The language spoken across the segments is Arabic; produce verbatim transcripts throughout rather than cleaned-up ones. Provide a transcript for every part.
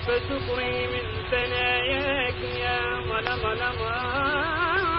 فشكري من ثناياك يا ظلم لما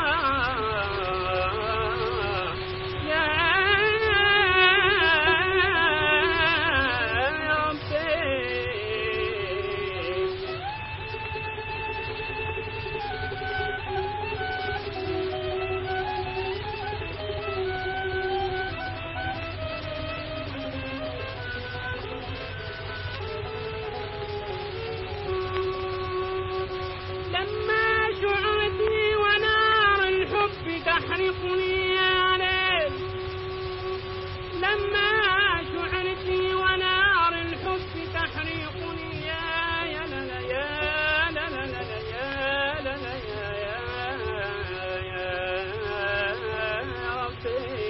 تحرقني يا ليل لما شعرتي ونار الحب تحرقني يا يا لا لا يا لا لا لا يا لا لا يا يا ربي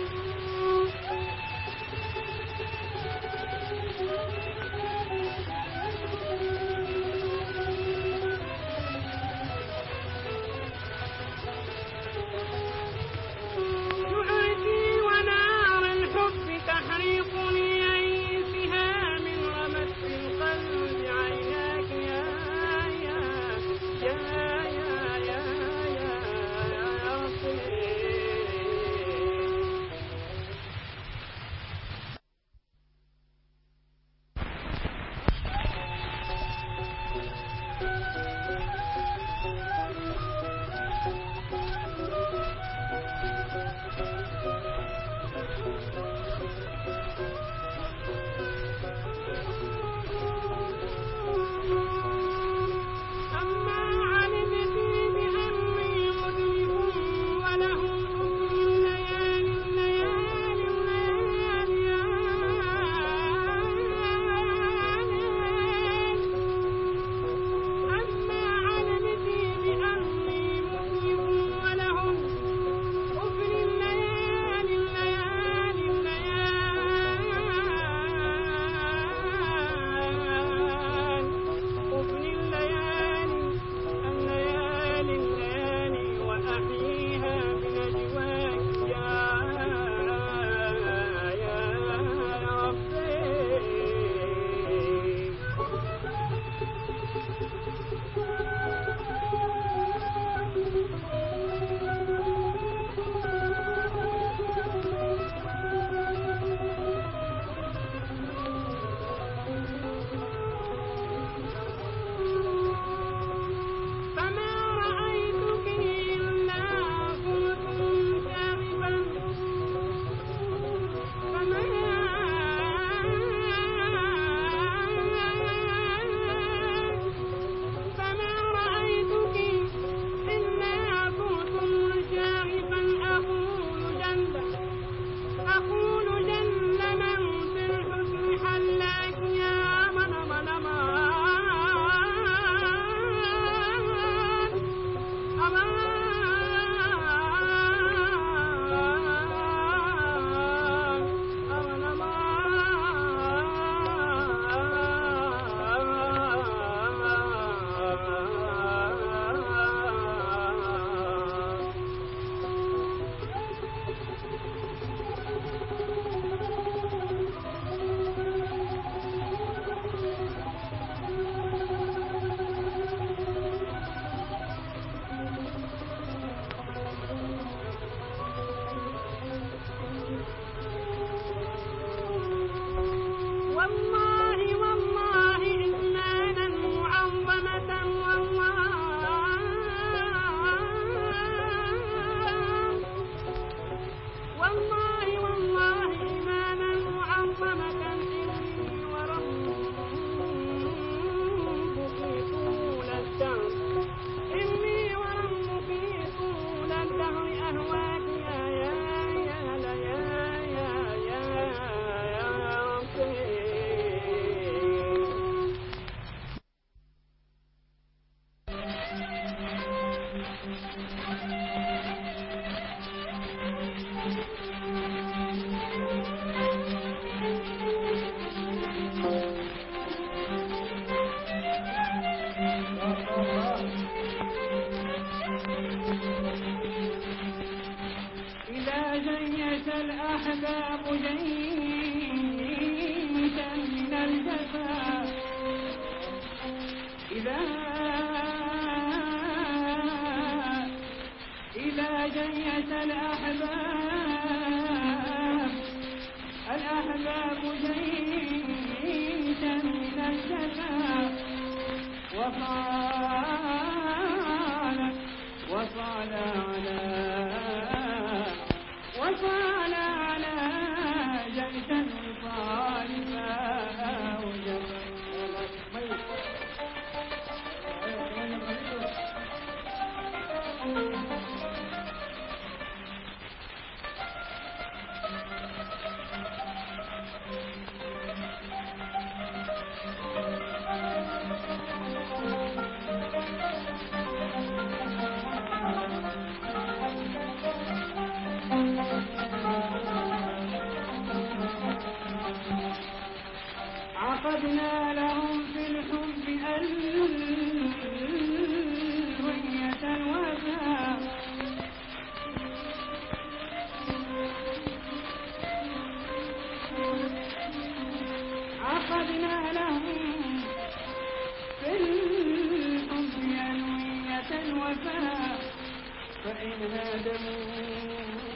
الأحباب جيدا من الجفا إذا إذا جيش الأحباب الأحباب جيشا من الشتاء وصال وصال على وصال على جيش الوصال فأوجب عقدنا لهم في الحب ألوية الوفاء عقدنا لهم في الحب ألوية الوفاء فإن هادموا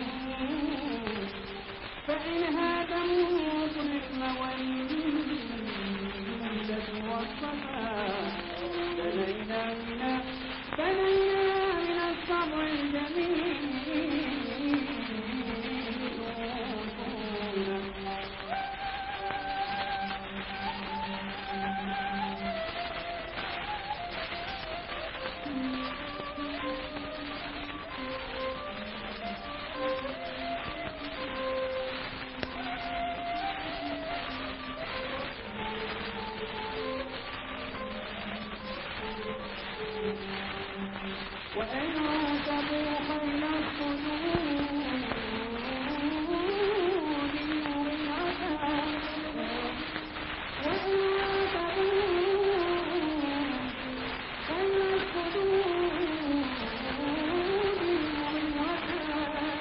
فإن هادموا الرحم والملة والصفاء بنينا من بنينا من الصبر الجميل وإن ركبوا خيل الخدود مريعة وإن ركبوا خيل الخدود مريعة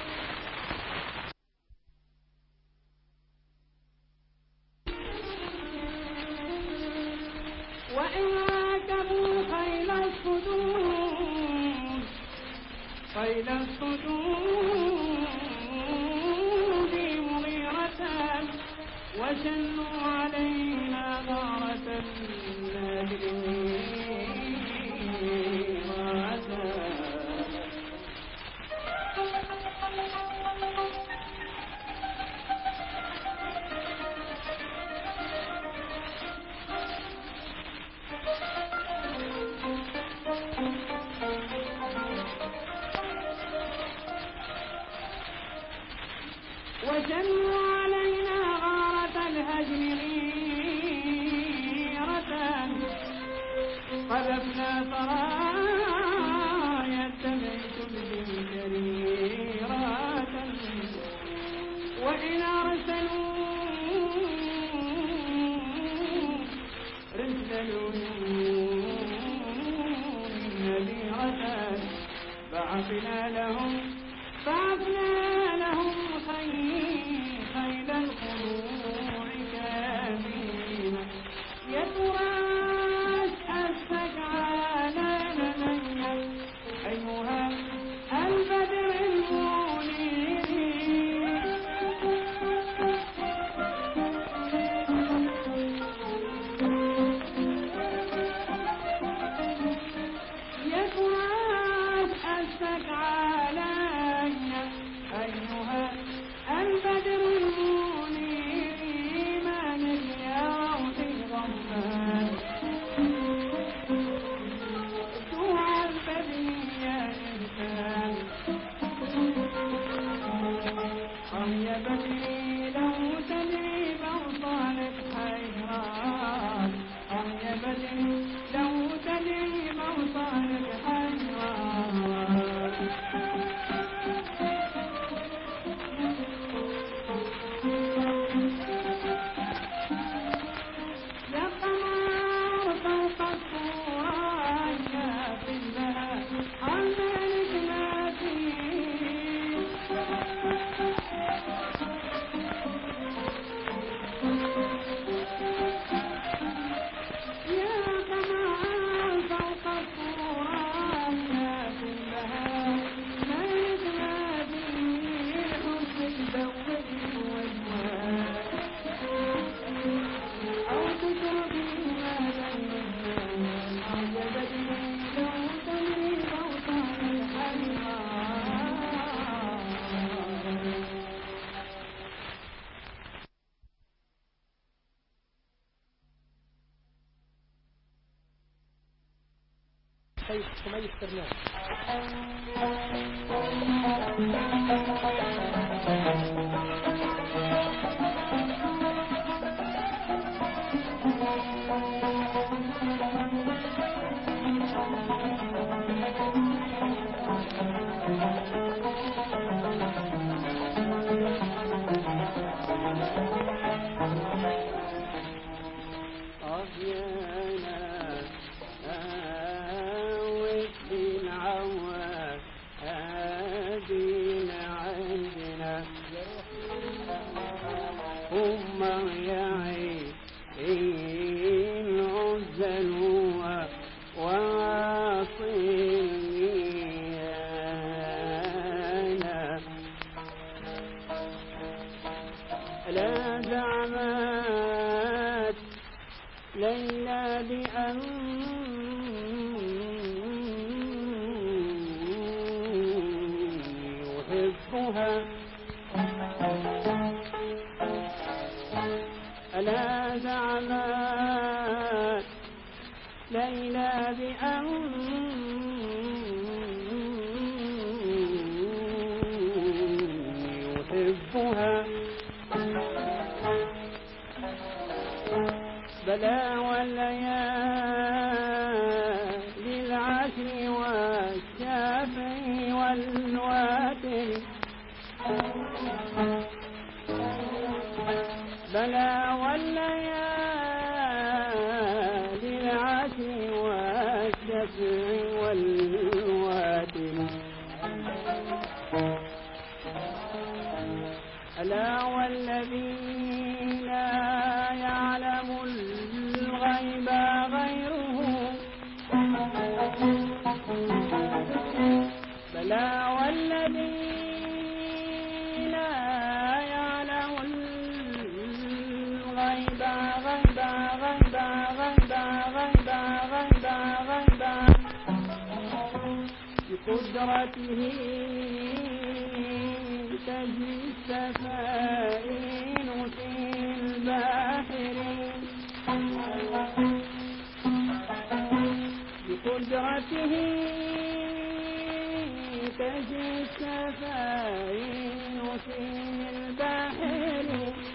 وإن ركبوا خيل الخدود خيل الصدود مغيرة وشنوا علينا غارة وجنوا علينا غارة الهجر غيرة قذفنا سرايا اتبعت بالجريرة وإن أرسلوا رسلوا نذيرة بعثنا لهم بعثنا لهم خيل الخضوع كاملين يتراش أسفك على نمية أيها البدر المنير يتراش أسفك على أيها البدر المنير ما نبيعه الغمان دعا البدر يا إنسان آه يا بدري لو تدري بوصالك حيران آه يا بدري لو تدري بوصالك حيران ما يسترناه. لا زعمت ليلى بأن يحبها، ألا زعمت ليلى بأن يحبها، بلى والليالي العشر والشافع والواتر، بلى والليالي العشر والشافع والواتر، ألا والذي لا يعلم الغيب غيره، بلى والذي لا يعلم الغيب غيب غيب غيب غيب غيب غيب بقدرته تجري السفائن في البحر، بقدرته تجري السفائن في البحر،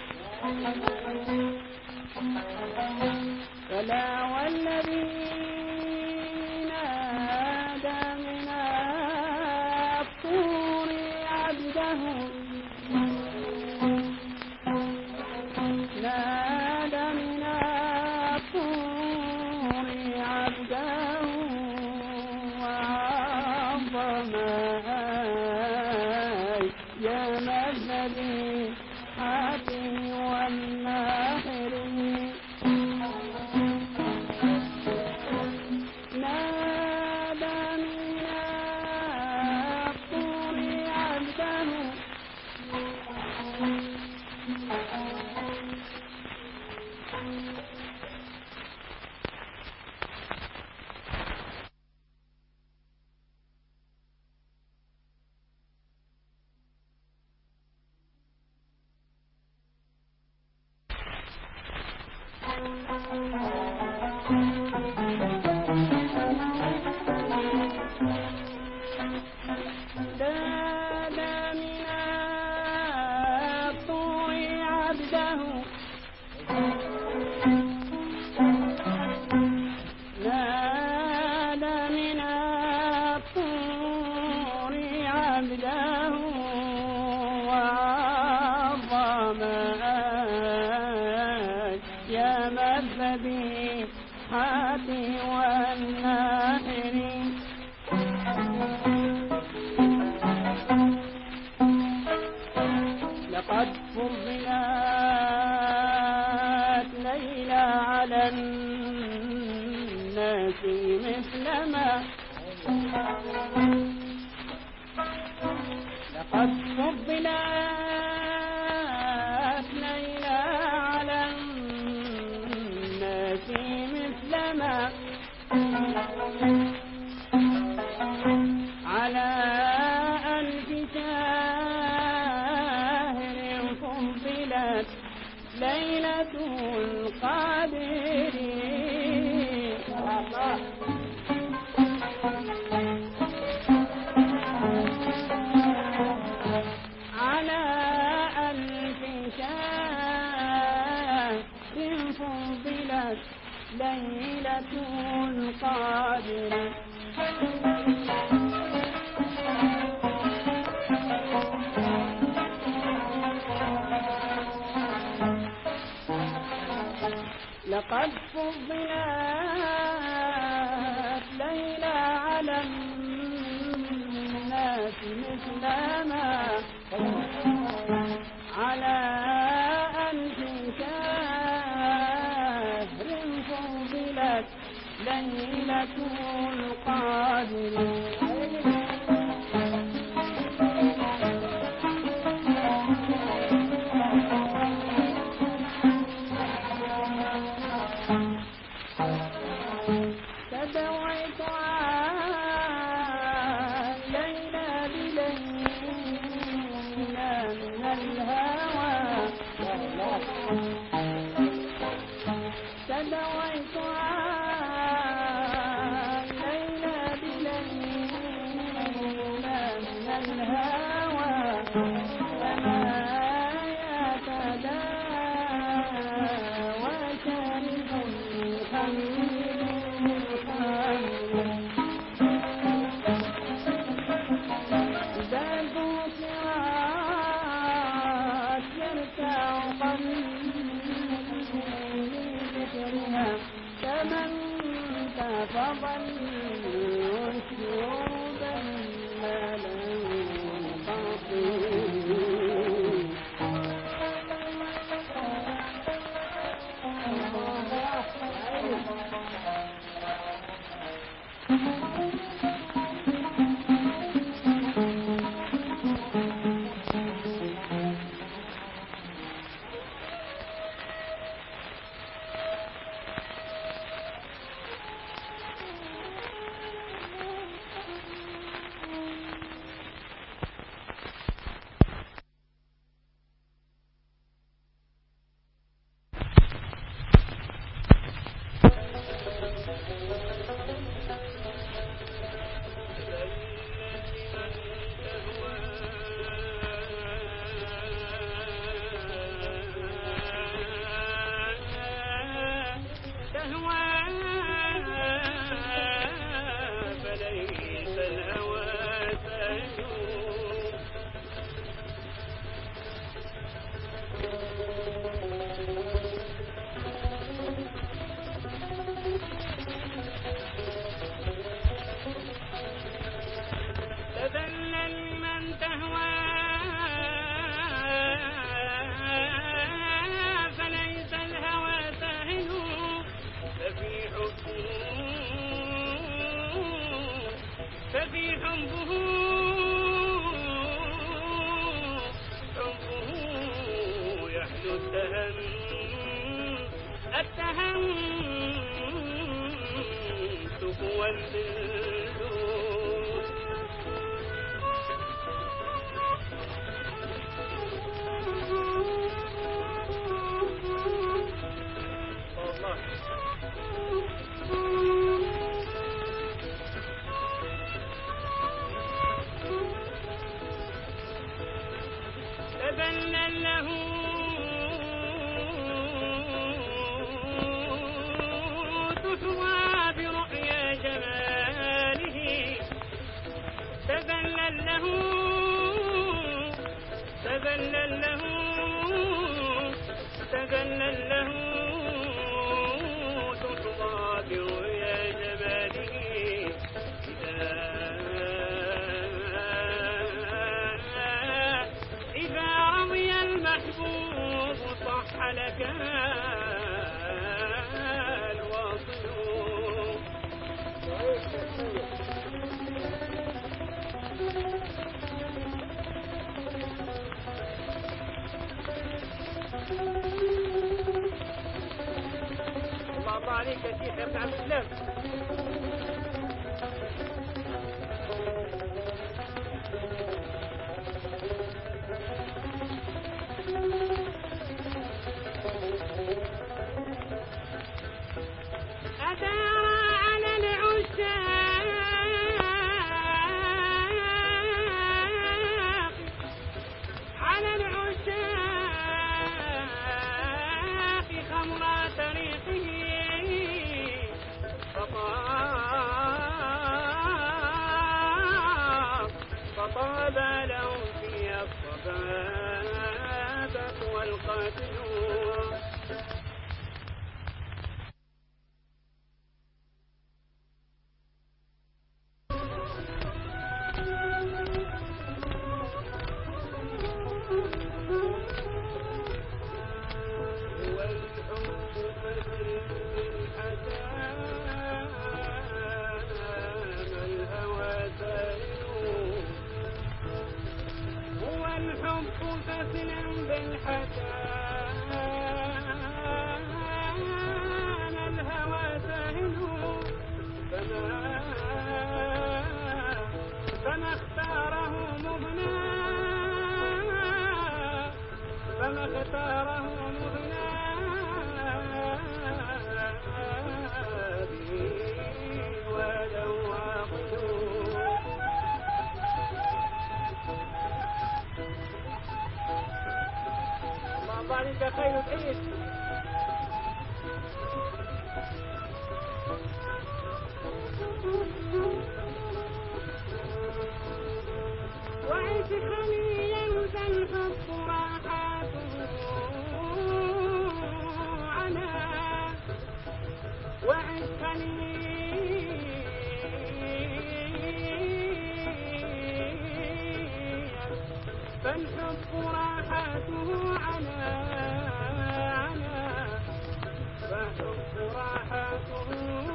فلا والذي نادى من الطور عبده، نادى من الطور عبده وعظم يا مذهبي حاتي والناحر، نادى من الطور عبده حاتي والناحر، لقد فضلت ليلى على الناس مثلما، لقد فضلت ليلى على الناس مثلما، على ألف شهر فضلت ليلة القدر. الناس ليلة القدر. لقد فضلت ليلى على الناس مثل ما على ألف شهر فضلت ليلة القدر. تدويت عن ليلى بليلى من الهوى، تدويت عن ليلى بليلى من الهوى، فما يتداوى شارب الخمر كمن تفضل شربا ما له عليك يا شيخ ابن عبد الله. خمر طريقه الهوى ساهل فما اختاره مغنى فما اختاره مغنى به ولو عقلوا الله عليك خير العيش وعيش خليا ذا الحب راحاته عنا وعيش خليا فالحب راحاته عنا عنا فالحب راحاته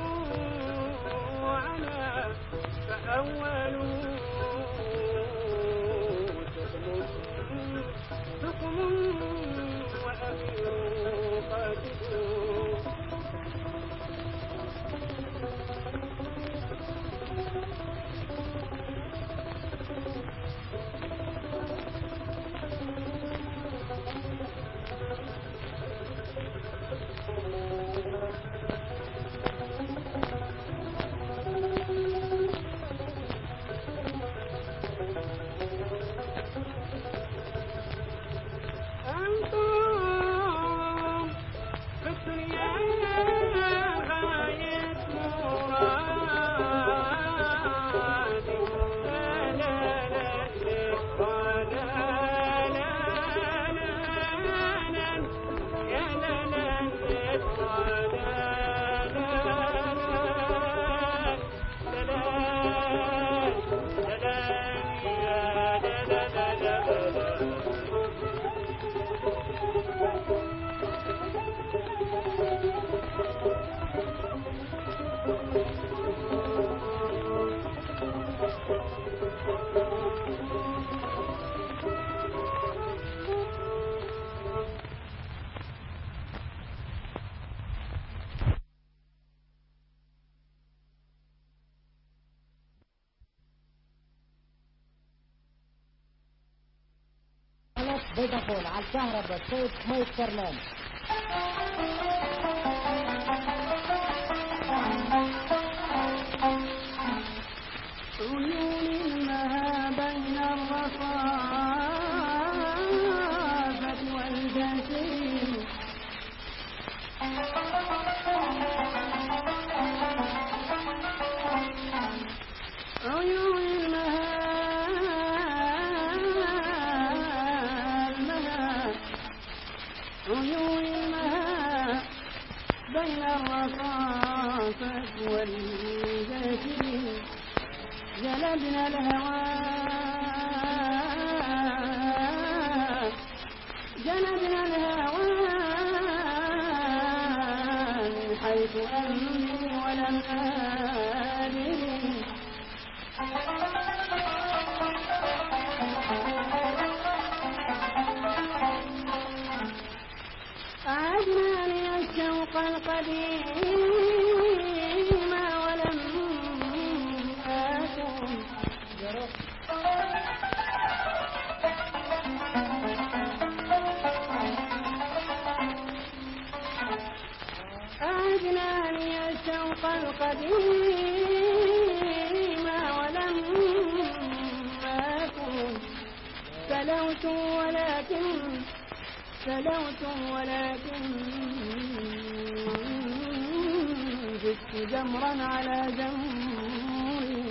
عنا فأولوا سقم وأخير قاتلوا فودافون على الكهرباء صوت ميت كرمان. عيون ما بين الرصافة والجسيم عيون عيون الماء بين الرصافة والجسيم جلبنا الهوى جلبنا الهوى من حيث أمني ولم آدري أعدناني الشوق القديم ولم أكن أعدناني الشوق القديم ولم أكن سلوت ولكن سلوت ولكن زدت جمرا على جمري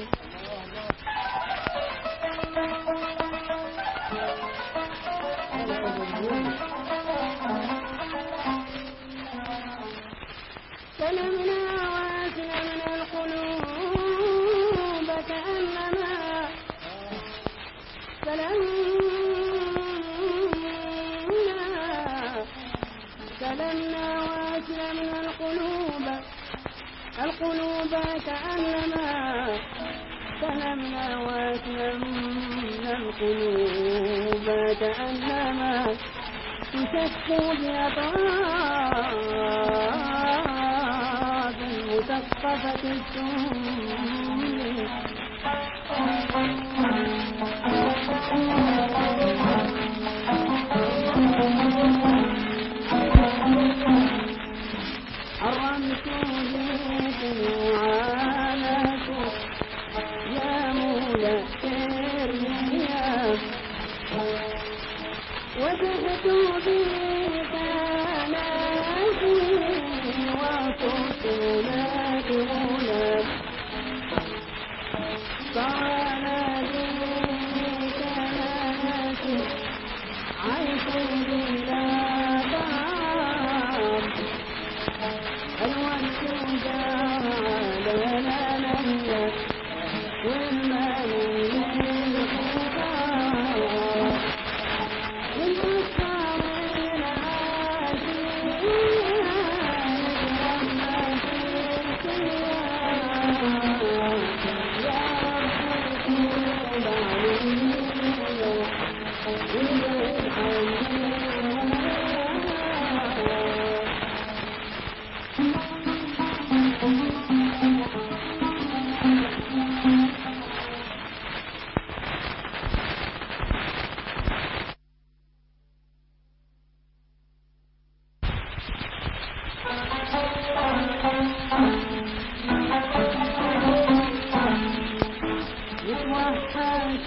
سلمنا واسلمنا القلوب كأنما سلمنا سلمنا واسلمنا القلوب القلوب كأنما سلمنا واسلمنا القلوب كأنما تشكو بأطراف المثقفة السم حرمت بيت وعانت يا مولى كرمية وجهت بك ناسي وصرت لك غلام صار بك ناسي عيش بلا طعام الوقت جعل لنا والمال للخطاب والمصار العاشية نجرم في السيارة يا رب تتوب علينا وابعد عننا يتوحش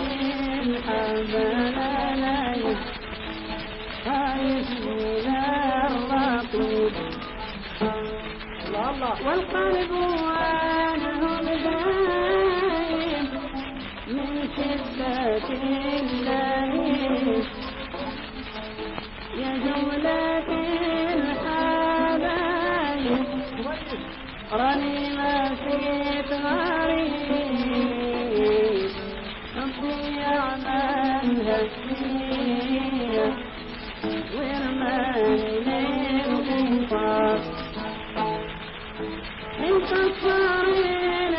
الحبايب خايف من الرقيب والقلب عنهم دايب من شدة اللهيب يا جولة الحبايب راني ما فيت غريب ربي يعملها فيا ويرماني للغفار انت الصارين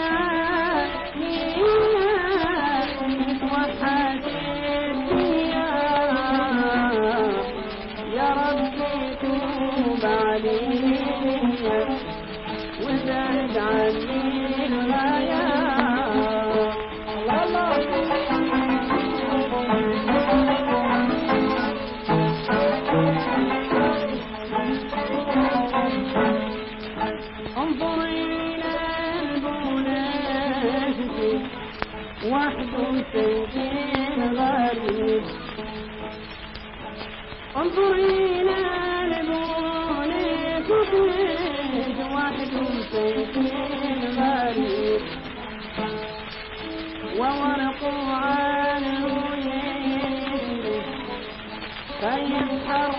عالية متوحد الديار يا ربي توب عليا وابعد عني الغيار انظر إلى البنات وحد سيد غريب انظر إلى البنات وحد سيد غريب وورق عنه يجري فيسحر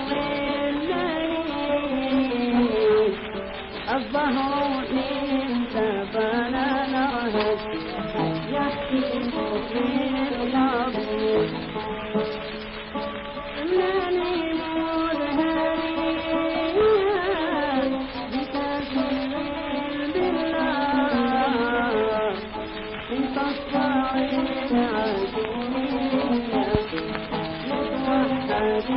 الليل الظهر حين فانا نرهب يحكي في الغضب انني مذهريا بتسليم بالله انت الصاعد عاشقيا متوحد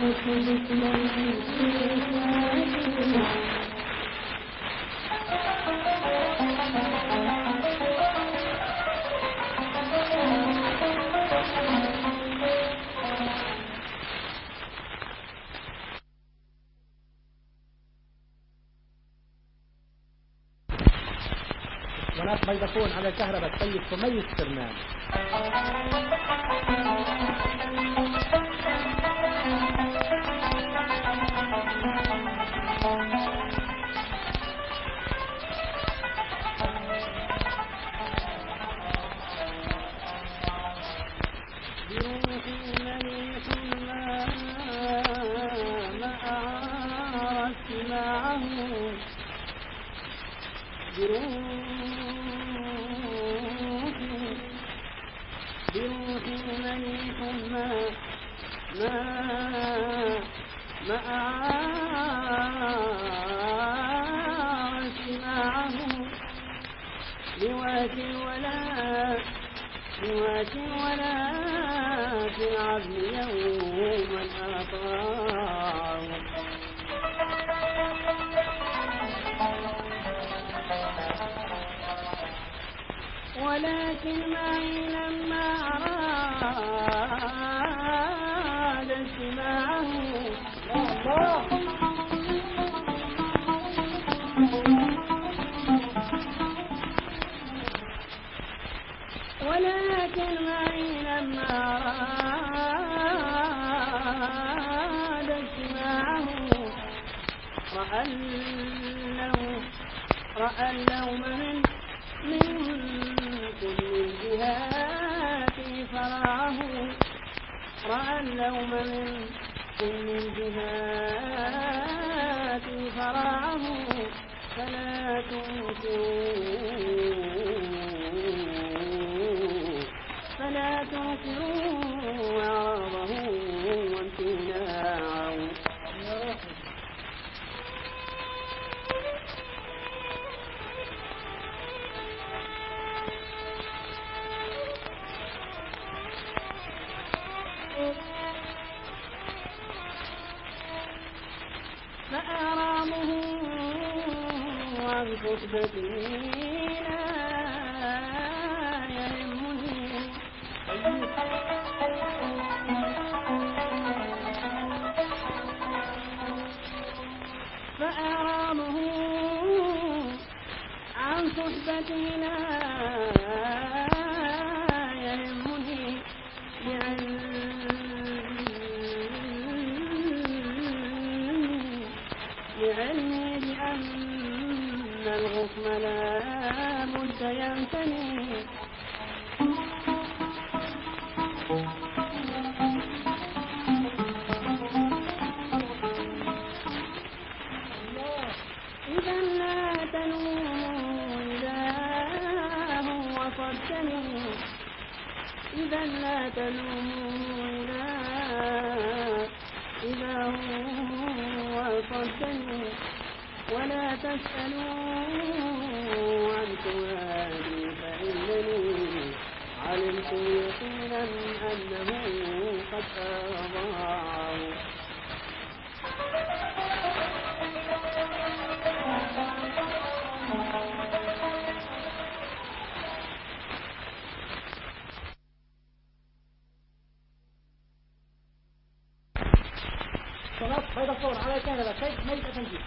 وناس فودافون على كهرباء السيد سمية سرمان. ولكن معي لما أراد استماعه ولكن معي لما أراد استماعه رأى اللوم رأى اللوم من من كل الجهات فراه رأى اللوم من كل الجهات فراه فلا تنكروا فلا تنكروا عرضه وامتناعه. فأرامه عن خطبتي لا يهمني فأرامه عن صحبتي لا يهمني لعلمي بأن الغصن لا بد يمتني إذا لا تلوموا إذا هو صدني إذا لا تلوموا إذا إذا هو صدني ولا تسألوا عن سؤالي فإنني علمت يقينا أنه قد أضاعه. صلاة فودافون على كهرباء السيد سمية أفندي.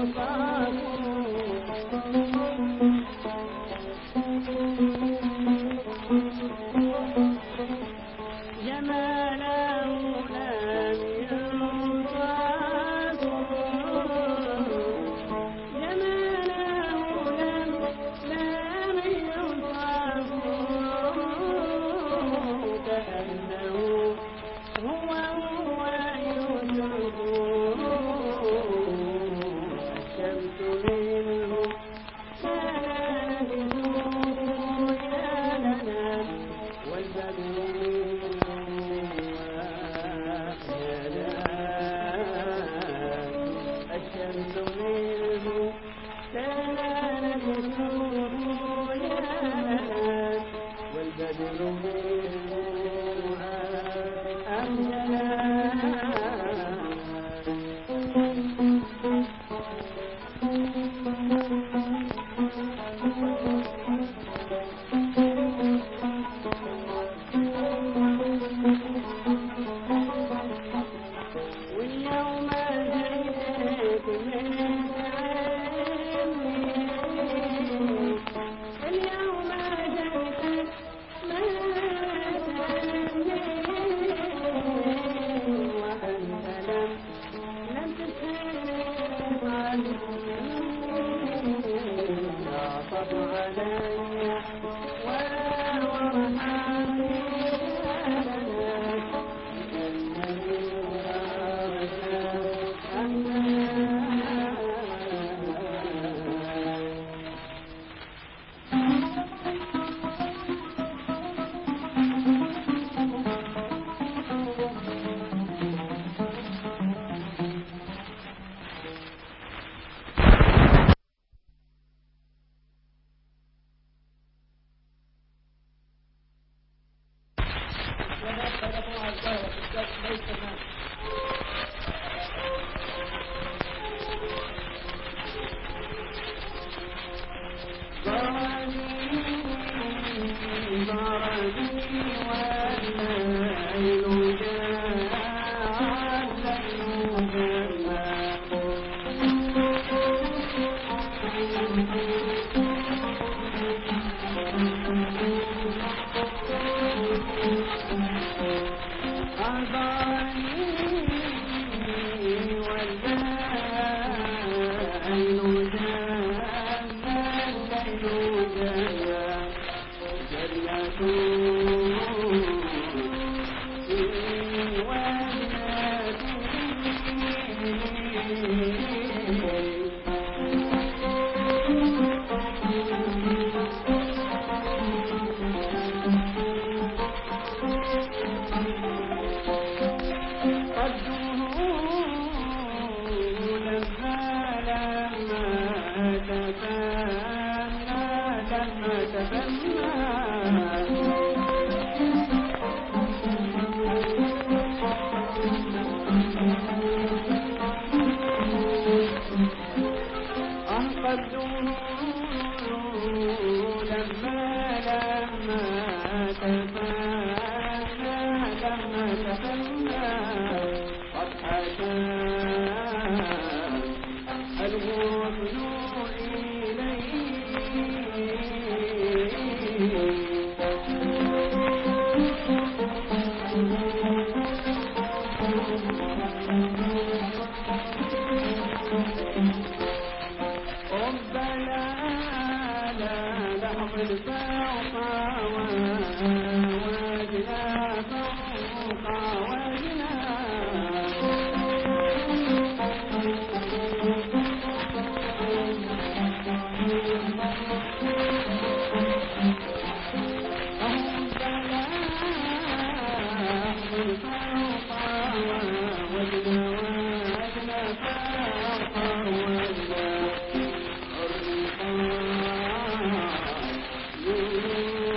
Thank you.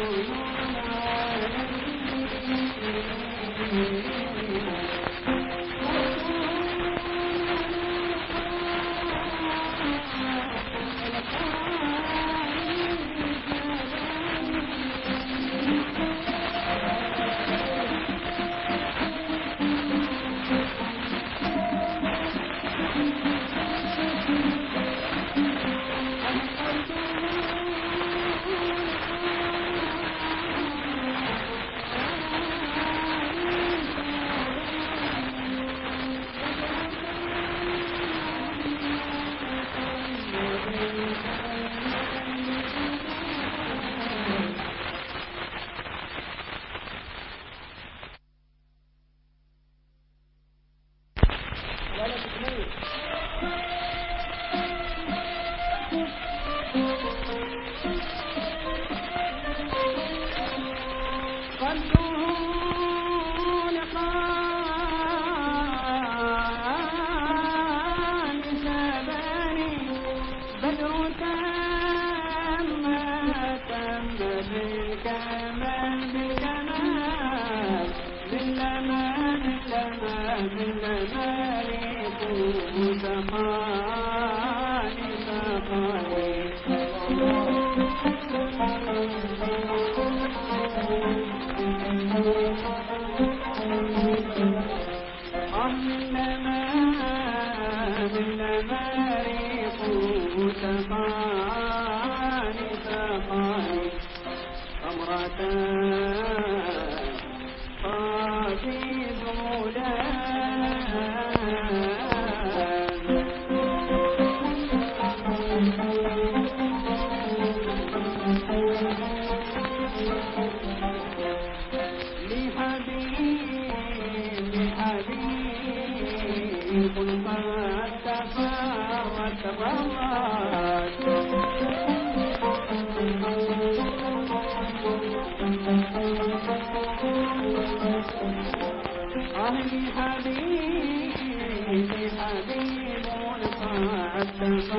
أهلي حبيبي حبيب قد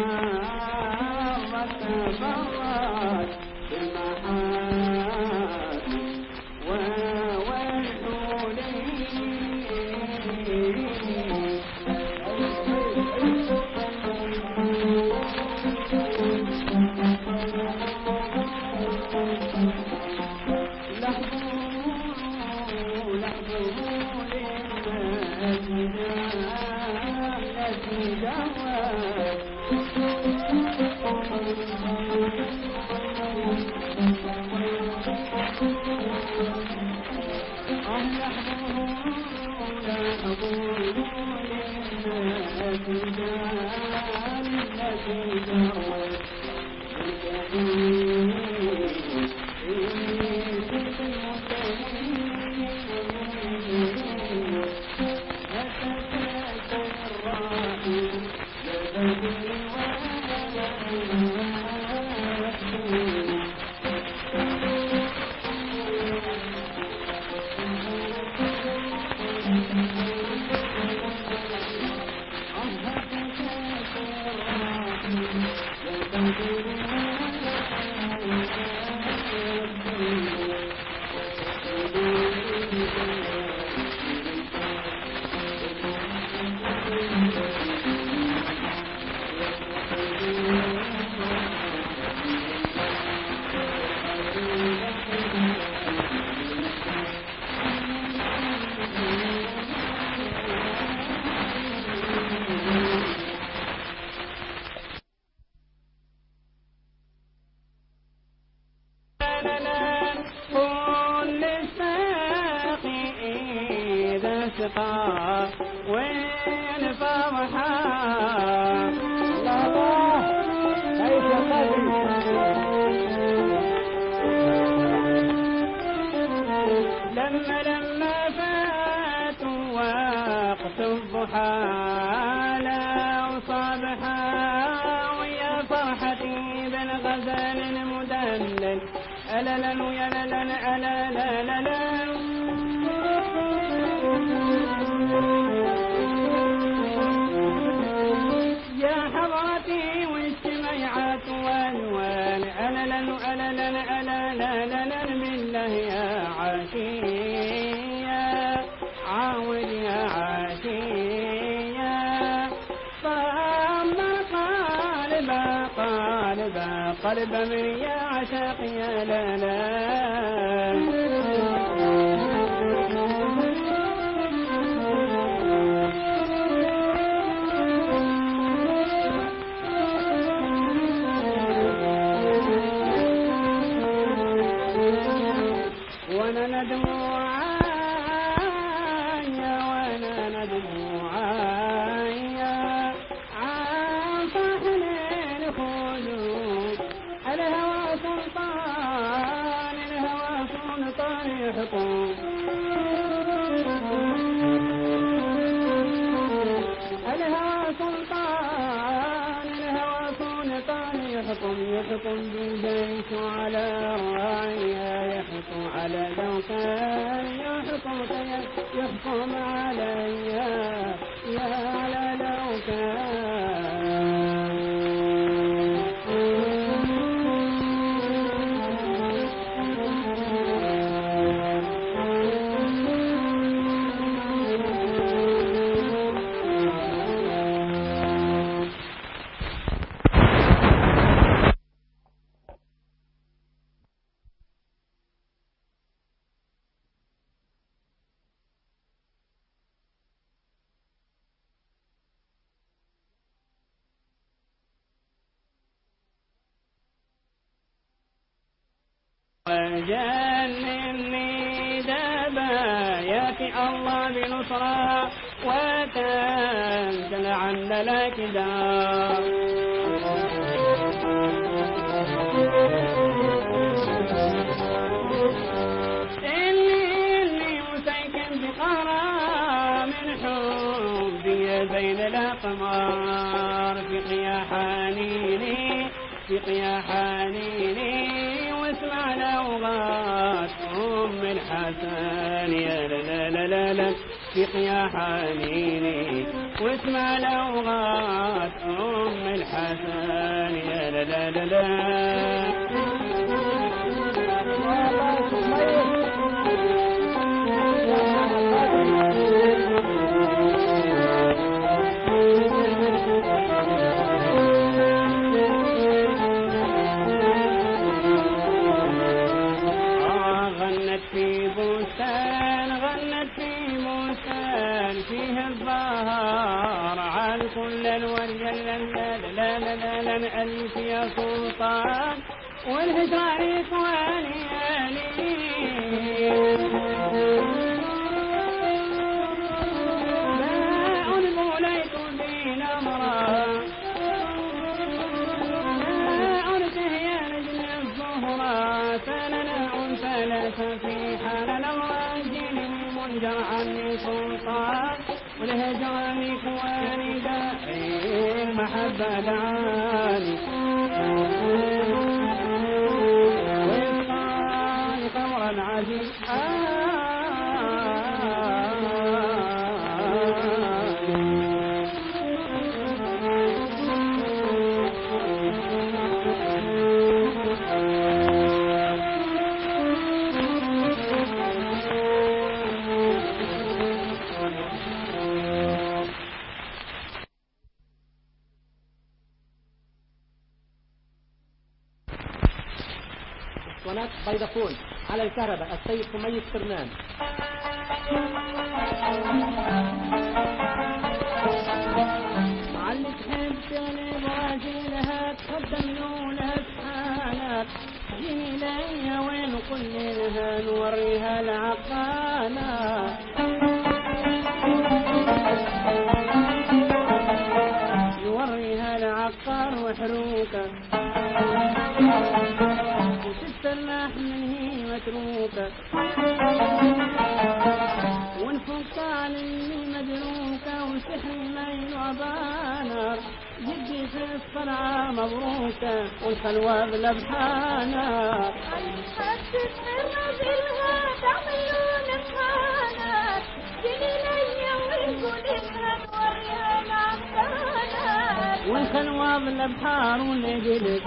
تفرد تفرد بالمحاسن وين فرحة الله ليس قلبي لما لما فات وقت الضحى لو صبحا ويا فرحتي بالغزال المدلل أللا ويللا أللا للا يا حضرتي واجتميعات والوان أللا أللا أللا للا بالله يا عاشية عاود يا عاشية طمر قلبا قلبا قلبا من يا عشاق يا لالا وانا ندموعايا وانا ندموعايا عن صحن الخدود الهوى سلطان الهوى سلطان يحكم الهوى سلطان الهوى سلطان يحكم يحكم بالجيش على الرعية يحكم على لو كان يحكم يحكم علي يا على لو كان وجنني دابا ياتي الله بنصرة وتنزل عند لك دار اللي اللي مسيكن بقرى من حبي زين الأقمار في قياحة حنيني ثق يا حنيني واسمع لوغات أم الحسن يا لا لا لا لا لا ثق يا حنيني واسمع لوغات أم الحسن يا لا لا لا لا في بستان غنت في بستان فيه الظهر على كل الورد لا لا لا لا لا لا ألف يا سلطان والهجار إخواني ماء بوليت بين أمرا ماء تهيا نجم الزهرة سننا ثلاث في حال الأوراجين منجر عني سلطان والهجران إخواني داعي المحبة دعاني وإبقاني قمرا عزيز اسطوانات فودافون على الكهرباء السيد سمية فرنان. على تحب تغلب راجلها تقدم لها سبحانك جيني ليا وين كل لها نوريها العقانة نوريها العقار وحروكه وتسترنح من هي متروكه ونفك على اللي مدروكه وسحر الليل وبانر جدي في الصنعة مبروكة والخلوة بلبحانة الحسد الرجلها تعملون بحانات جيني ليا ويقولها نوريها العقانات والخلوة بلبحار ونجلس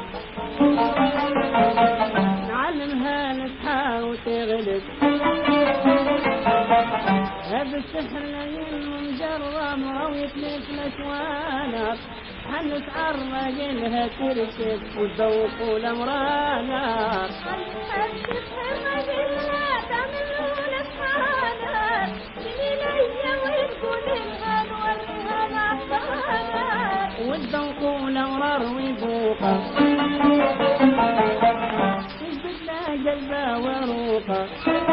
نعلمها الاسحار وتغلس هذا السحر لين مجرم رويت لك الاسوانات حنس عالرجلها تركب وتذوق الامرانات الحسد الرجلها تعملون بحانات جيني ليا ويقولها نوريها العقانات وتذوق الامرار ويذوقها جلبة وروقة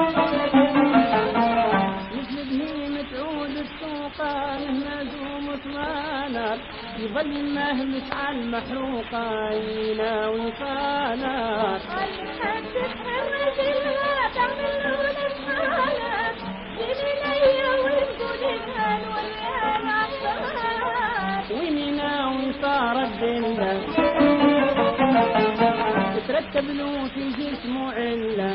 مثل بهيمة عود السوقة مهمز ومطمانات يظل مهمس على المحروقة يناوي فانات الحسد الرجلها تعملون بحانات جيني ليا ويقولها نوريها العقانات ويناوي صارت دلة تركب له في جسمه علة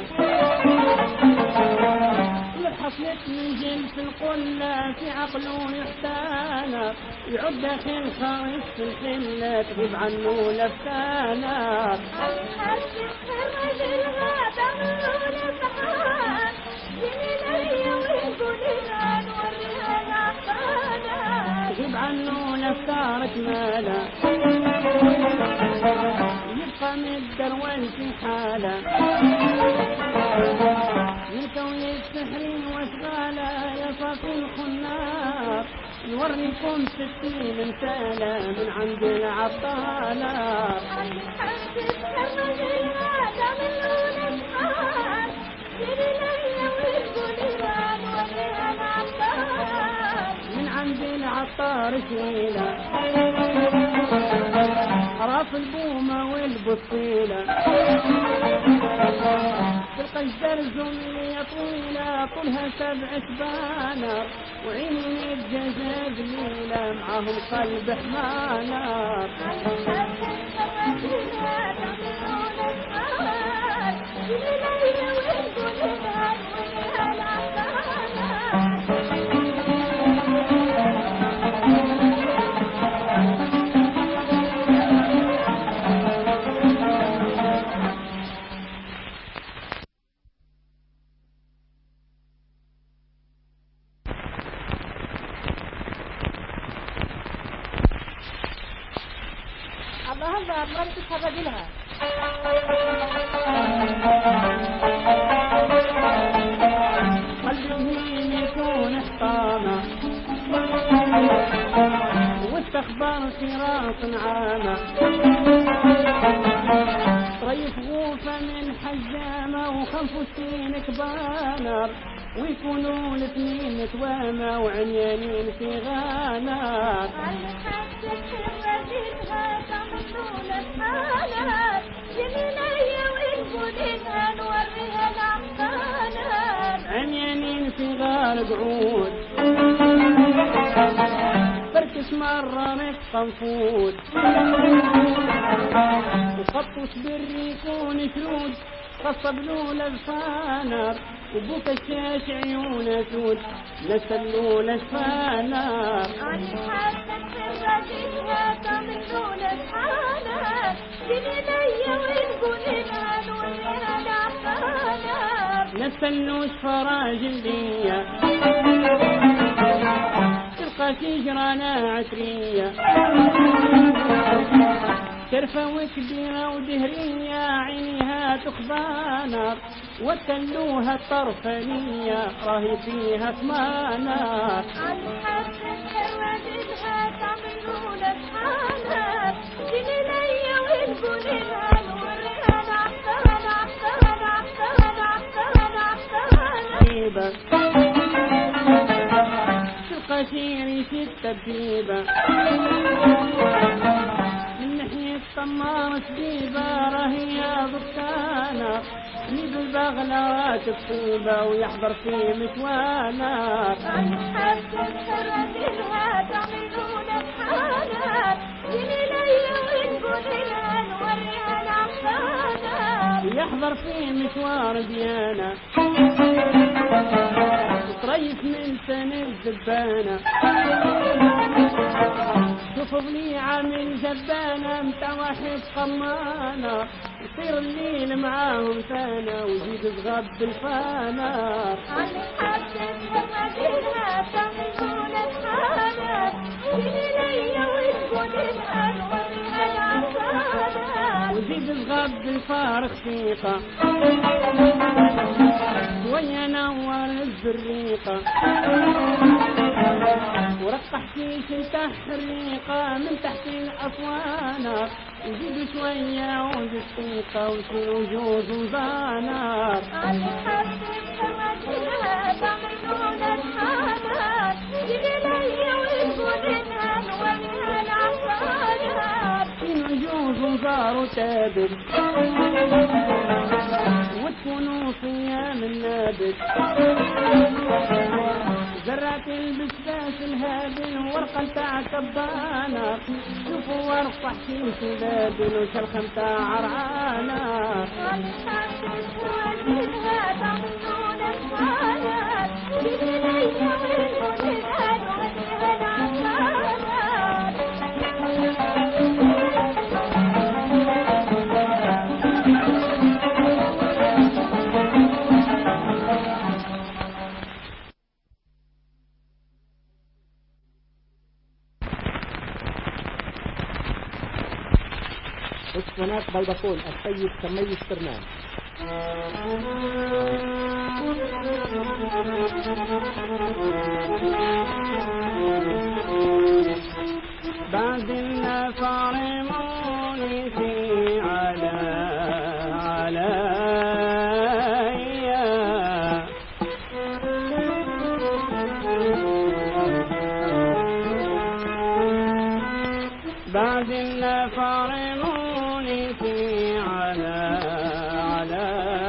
حصلت من جنس القلة في عقله يحتانا يعد داخل خارج في الحلة تغيب عنه لفتانا الحسد الرجلها تعملون بحانات جيني ليا ويقولها نوريها العقانات تغيب عنه لفتارة مالا يبقى مدر والفي حالة من كون السحر واشغالة يا صافي الخناق يوريكم ستين مثالة من عند العطالة الحسد الرجلها تعملون بحانات جيني ليا ويقولها نوريها العقانات من عند العطار شويلة راس البومة والبطيلة تلقى درز يا طويلة طولها سبع سبانر وعينين الجزاز ليلة معهم قلب حمانر الله الله مرة تتفرج لها. قلبك مين يكون حطامة واستخبار صراط عامة طريف غوفة من حجامة وخلف سين كبانر ويكونوا الاثنين توامة وعميانين في غانر عميانين في غار قعود فركش مرة رفقا فود وخطوش بالريكون شرود قصب لولا الفانر وبوك الشاش عيونه سود نسلول الفانر نسلوش فراج اللية تلقى شجرنا عترية شرفة وكبيرة ودهرية عينيها تخبانر وتلوها الطرفانية راهي فيها ثمانر تلقى شيري ستة بجيبة من ناحية طمار شبيبة راهي ضبطانة اللي بالبغلة تصيبة ويحضر في مشوانة يحضر في مشوار ديانة طريف من سنة الزبانة شوفوا ضليعة من جبانة متوحد قمانة يصير الليل معاهم سنة ويزيد زغب بالفانة وزيد زغب بالفارق ثقة شوية نور الزريقة ورقح شيش التحريقة من تحت الأسوانة وزيد شوية عود الثقة وشي وجوز وزانر وجوز وزار وتابل وتكونوا صيام النابت زرعت البسباس الهابل ورقة متاع كبانة شوفوا ورقة حشيش بابل وشلخة متاع عرعانة اسمناك بيضافون السيد سمي السرنان. بعد النفر مولتي على عليا بعد النفر على على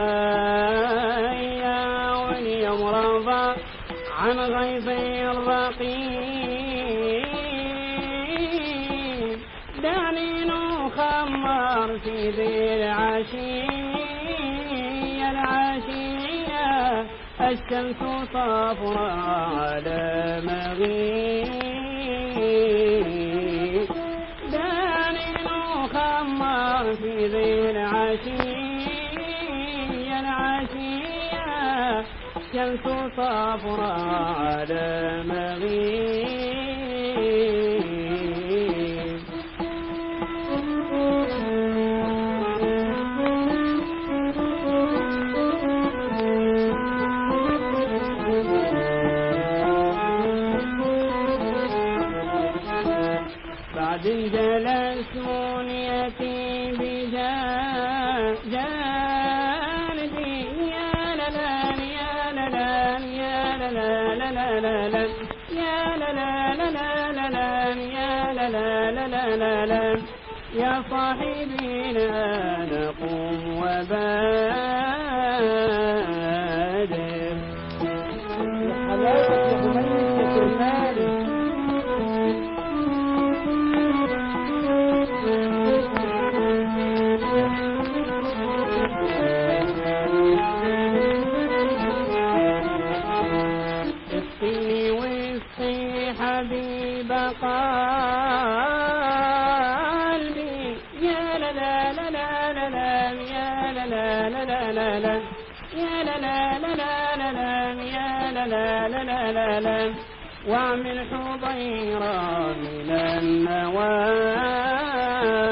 خمار في ذي العشية العشية الشمس صفراء على مغيب دانين خمار في ذي العشية العشية الشمس صفراء على مغيب بعد جلس منيتي بجانبي يا للان يا للان يا للا للا للا يا للا للا للا يا للا للا للا يا صاحبي لا نقوم وبادر حلاوة مميز كرمال اسقيني واسقي حبيب قلبي يا للا للا للا يا للا للا للا يا للا للا للا يا للا للا للا واعمل حضيرا من النوى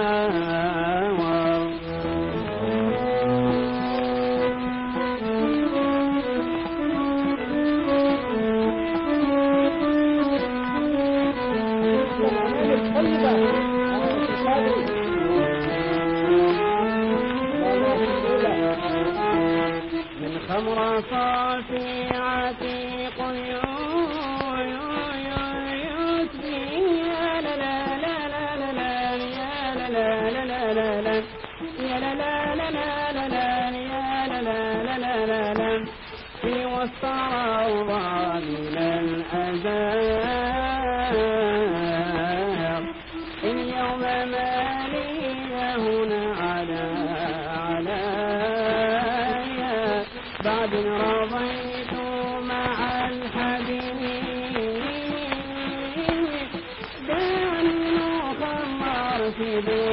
من خمرة صافي عتيق يسبي يا للا لا لا لا يا للا لا لا لا يا للا لا لا لا يا للا لا لا لا في وسط روضة من الأزهار اليوم مالي هنا على عليا بعد رضيت مع الحبيب دعني خمر في ذي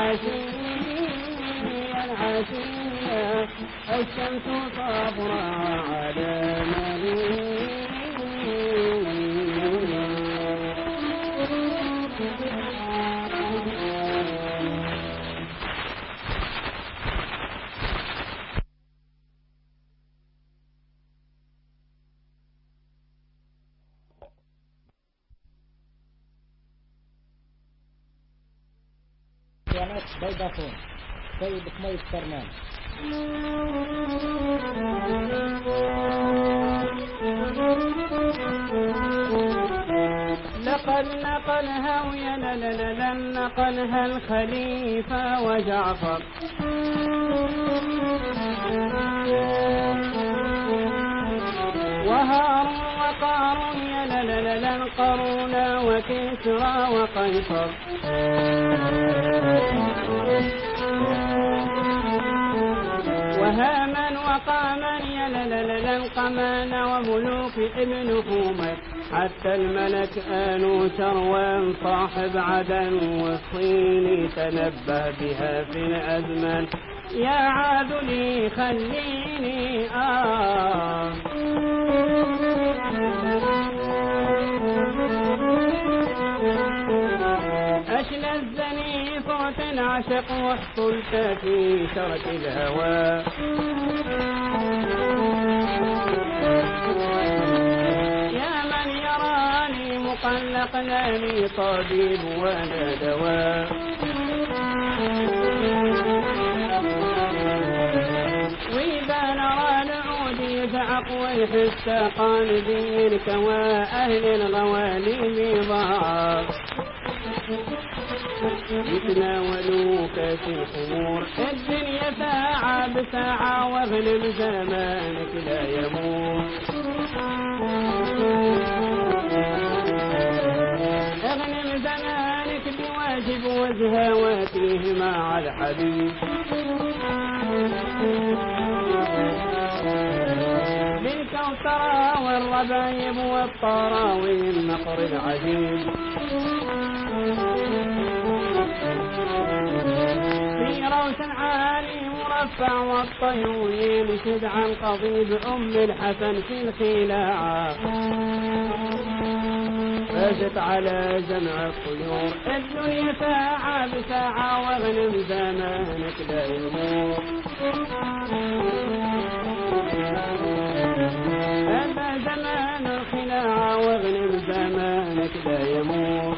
العشية العشية الشمس صفراء على مغيب كانت بيضافون سيد حميد فرمان لقد نقلها ويا للا نقلها الخليفة وجعفر وهارون وقارون يا للا قارون وكسرى وقيصر وهاما وقاما يا للا قمان وملوك ابن حومر حتى الملك آنوشر صاحب عدن والصين تنبه بها في الأزمان يا عادلي خليني آه أشلزني صوت عشق واحصلت في شرك الهوى يا من يراني مقلق لاني طبيب ولا دواء وإذا نرى العود يزعق ويحس قلبي الكوى أهل الغواليم ضاع يتناولوك في الخمور الدنيا ساعة بساعة واغلب زمانك لا يموت اغنم زمانك بواجب جاوز هواتيه مع الحبيب بالكوثرة والربايب والطراوي النقر العجيب في روس عالي مرفع والطيور ينشد عن قضيب أم الحسن في الخلاعة فازت على جمع الطيور الدنيا ساعة بساعة واغنم زمانك لا يموت هذا زمان الخلاعة واغنم زمانك لا يموت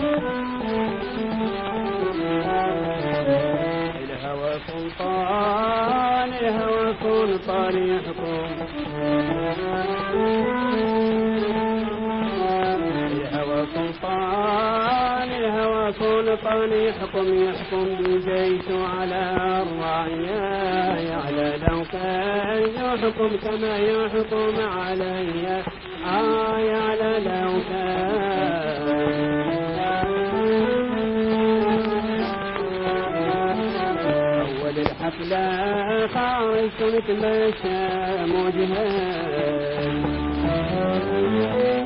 الهوى سلطان الهوى سلطان يحكم الهوى سلطان الهوى سلطان يحكم يحكم بجيشه على الرعية يعلى لو كان يحكم كما يحكم علي آه يعلى لو كان الحفلة خارج نتمشى مجهد